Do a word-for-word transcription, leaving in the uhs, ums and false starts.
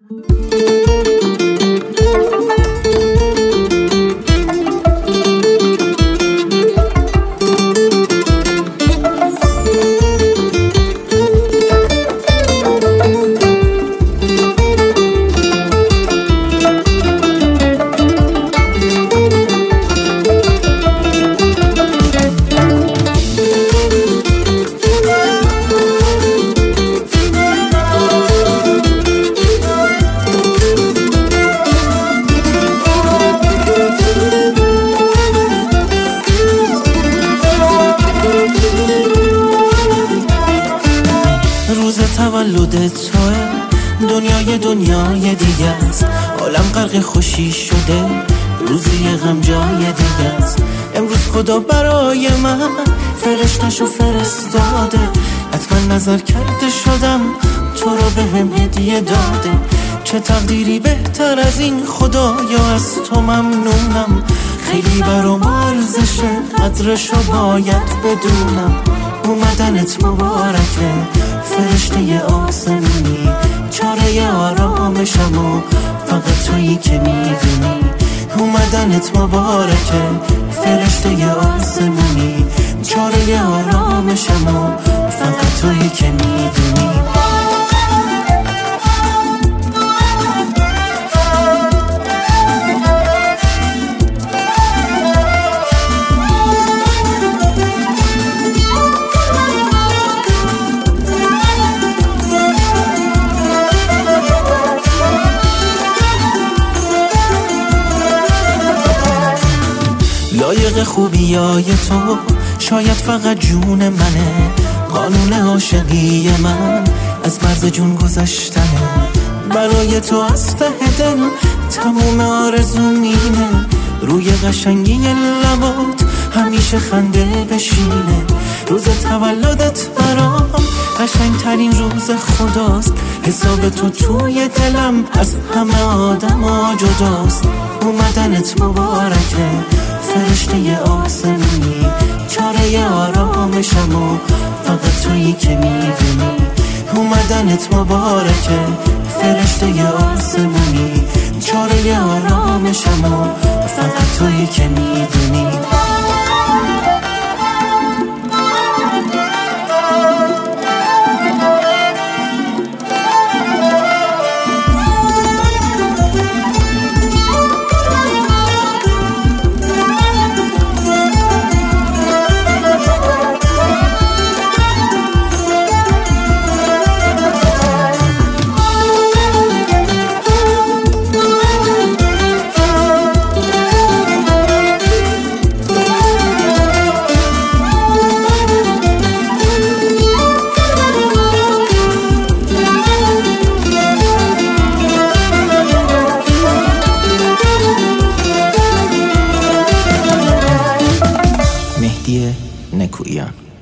روز تولد توه، دنیای دنیای دیگه است، عالم غرق خوشی شده، روزی غم جای دیگه است. امروز خدا برای من فرشتشو فرستاده، حتما نظر کرده شدم تو رو به هم هدیه داده. چه تقدیری بهتر از این خدایا، از تو ممنونم، خیلی برام ارزشه، قدرشو باید بدونم. اومدنت مبارکه فرشته آسمونی، چاره آرامشم و فقط تویی که میدونی. اومدنت مبارکه فرشته آسمونی، چاره آرامشم و فقط تویی که میدونی. لایق خوبیای تو شاید فقط جون منه، قانون عاشقی من از مرز جون گذشتنه. برای تو از ته دل تموم آرزوم اینه، روی قشنگی لبات همیشه خنده بشینه. روز تولدت برام قشنگترین روز خداست، حساب تو توی دلم از همه آدم ها جداست. اومدنت مبارکه فرشته آسمونی، چاره آرامشم و فقط تویی که میدونی. اومدنت مبارکه فرشته آسمونی، چاره آرامشم و فقط تویی که میدونی. مهدی نکویان.